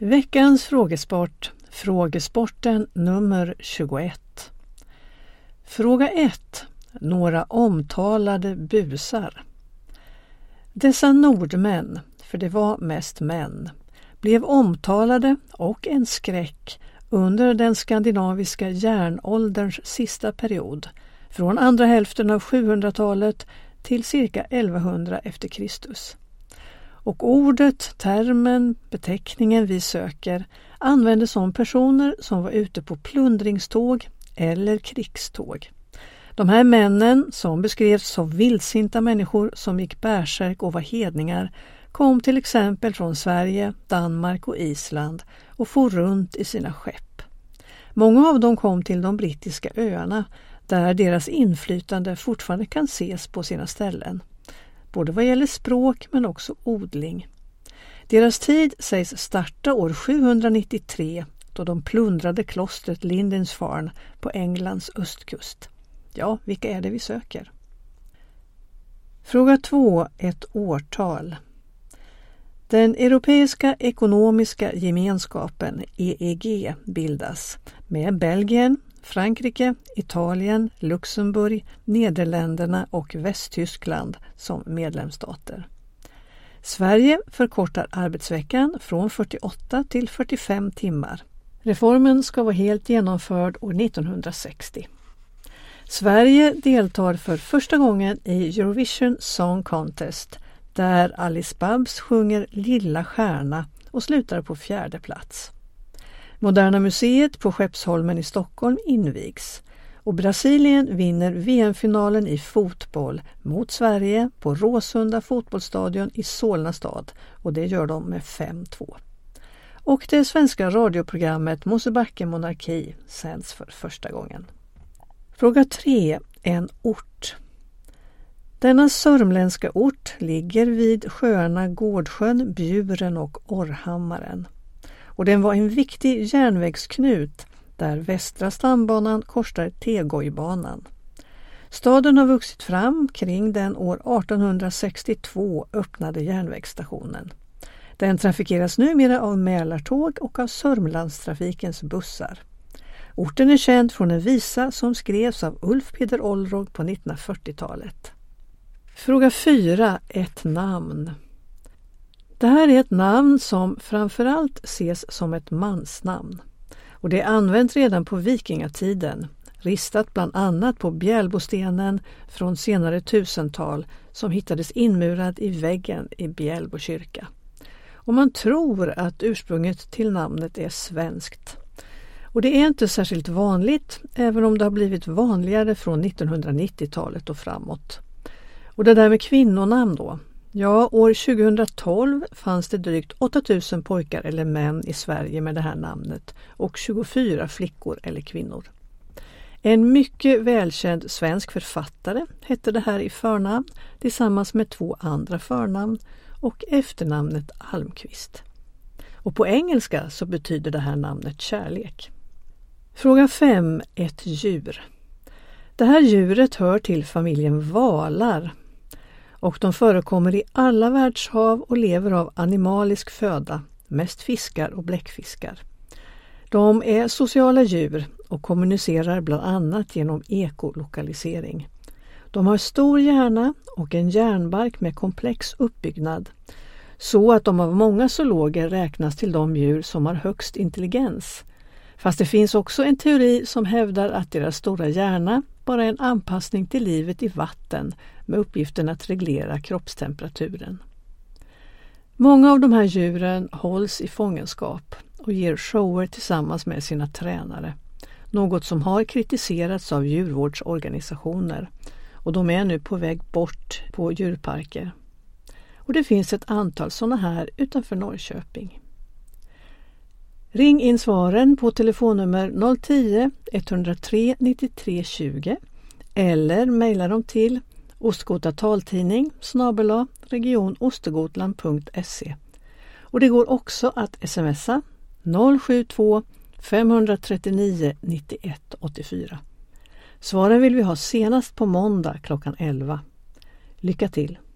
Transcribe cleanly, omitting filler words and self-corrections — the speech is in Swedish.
Veckans frågesport, frågesporten nummer 21. Fråga 1. Några omtalade busar. Dessa nordmän, för det var mest män, blev omtalade och en skräck under den skandinaviska järnålderns sista period, från andra hälften av 700-talet till cirka 1100 efter Kristus. Och ordet, termen, beteckningen vi söker användes om personer som var ute på plundringståg eller krigståg. De här männen, som beskrevs som vildsinta människor som gick bärsärk och var hedningar, kom till exempel från Sverige, Danmark och Island och for runt i sina skepp. Många av dem kom till de brittiska öarna där deras inflytande fortfarande kan ses på sina ställen. Både vad gäller språk men också odling. Deras tid sägs starta år 793 då de plundrade klostret Lindisfarne på Englands östkust. Ja, vilka är det vi söker? Fråga 2. Ett årtal. Den Europeiska ekonomiska gemenskapen, EEG, bildas med Belgien, Frankrike, Italien, Luxemburg, Nederländerna och Västtyskland som medlemsstater. Sverige förkortar arbetsveckan från 48 till 45 timmar. Reformen ska vara helt genomförd år 1960. Sverige deltar för första gången i Eurovision Song Contest där Alice Babs sjunger Lilla stjärna och slutar på 4:e plats. Moderna museet på Skeppsholmen i Stockholm invigs och Brasilien vinner VM-finalen i fotboll mot Sverige på Råsunda fotbollsstadion i Solna stad och det gör de med 5-2. Och det svenska radioprogrammet Mosebacke monarki sänds för första gången. Fråga 3. En ort. Denna sörmländska ort ligger vid sjöarna Gårdsjön, Bjuren och Orrhammaren. Och den var en viktig järnvägsknut där västra stambanan korsar Tegojbanan. Staden har vuxit fram kring den år 1862 öppnade järnvägsstationen. Den trafikeras numera av Mälartåg och av Sörmlandstrafikens bussar. Orten är känd från en visa som skrevs av Ulf Peder Olrog på 1940-talet. Fråga 4. Ett namn. Det här är ett namn som framförallt ses som ett mansnamn. Och det är använt redan på vikingatiden, ristat bland annat på Bjälbostenen från senare 1000-tal som hittades inmurad i väggen i Bjälbo kyrka. Och man tror att ursprunget till namnet är svenskt. Och det är inte särskilt vanligt, även om det har blivit vanligare från 1990-talet och framåt. Och det där med kvinnonamn då? Ja, år 2012 fanns det drygt 8000 pojkar eller män i Sverige med det här namnet och 24 flickor eller kvinnor. En mycket välkänd svensk författare hette det här i förnamn tillsammans med 2 andra förnamn och efternamnet Almqvist. Och på engelska så betyder det här namnet kärlek. Fråga 5. Ett djur. Det här djuret hör till familjen valar. Och de förekommer i alla världshav och lever av animalisk föda, mest fiskar och bläckfiskar. De är sociala djur och kommunicerar bland annat genom ekolokalisering. De har stor hjärna och en hjärnbark med komplex uppbyggnad, så att de av många zoologer räknas till de djur som har högst intelligens. Fast det finns också en teori som hävdar att deras stora hjärna bara är en anpassning till livet i vatten med uppgiften att reglera kroppstemperaturen. Många av de här djuren hålls i fångenskap och ger shower tillsammans med sina tränare. Något som har kritiserats av djurvårdsorganisationer och de är nu på väg bort på djurparker. Och det finns ett antal sådana här utanför Norrköping. Ring in svaren på telefonnummer 010-103 93 20 eller mejla dem till ostgotataltidning@regionostegotland.se. Och det går också att smsa 072 539 91 84. Svaren vill vi ha senast på måndag klockan 11. Lycka till!